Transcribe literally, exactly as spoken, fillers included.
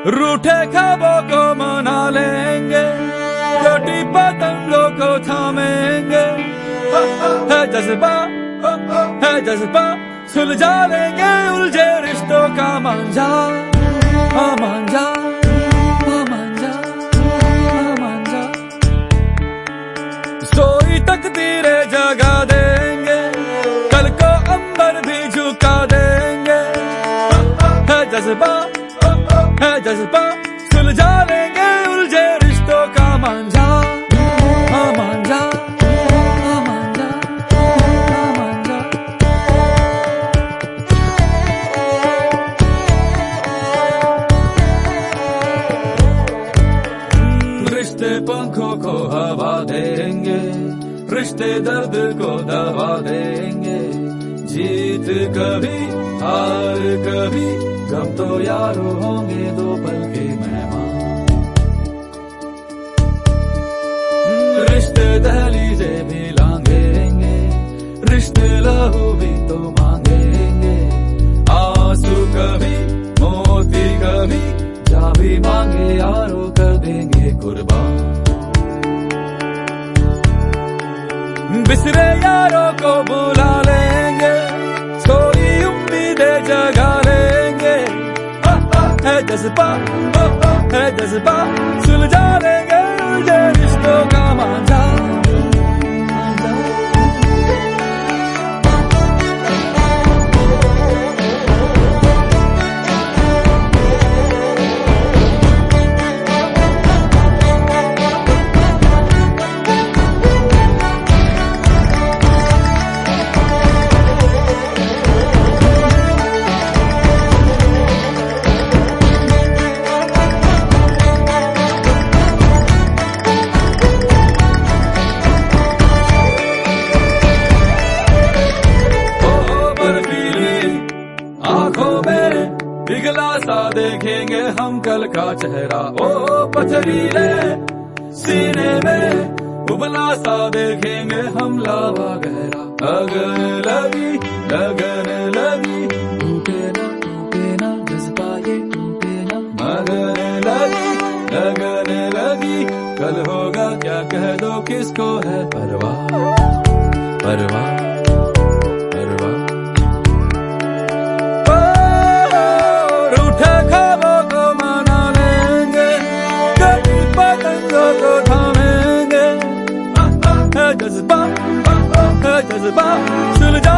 रूठे ख्वाबों को मना लेंगे, कटी पतंगों को थामेंगे। है जज्बा है जज्बा, सुलझा लेंगे उलझे रिश्तों का मांझा। हाँ मांझा, हाँ मांझा, हाँ मांझा। सोई तकदीरें जगा देंगे, कल को अंबर भी झुका देंगे। है जज्बा है जज्बा, सुलझा लेंगे उलझे रिश्तों का मांझा। हाँ मांझा, हाँ मांझा, हाँ मांझा। रिश्ते पंखों को हवा देंगे, रिश्ते दर्द को दवा देंगे। जीत कभी हार कभी, गम तो यारो होंगे दो पल के मेहमान। रिश्ते दहलीजे भी लांघेंगे, रिश्ते लहू भी तो मांगेंगे। आंसू कभी मोती कभी, जा भी मांगे यारो कर देंगे कुर्बान। बिसरे यारों को बुला लेंगे, सोई उम्मीदें जगा लेंगे। है जज्बा है जज्बा, सुलझा लेंगे उलझे रिश्तों का मांझा। पिघला सा देखेंगे हम कल का चेहरा, ओ पथरीले सीने में उबला सा देखेंगे हम लावा गहरा। लगन लगी लगन लगी, टूटे ना टूटे ना जज्बा ये टूटे ना। मगन लगी लगन लगी, कल होगा क्या कह दो किसको है परवाह परवाह। जज्बा है जज्बा, सुलझा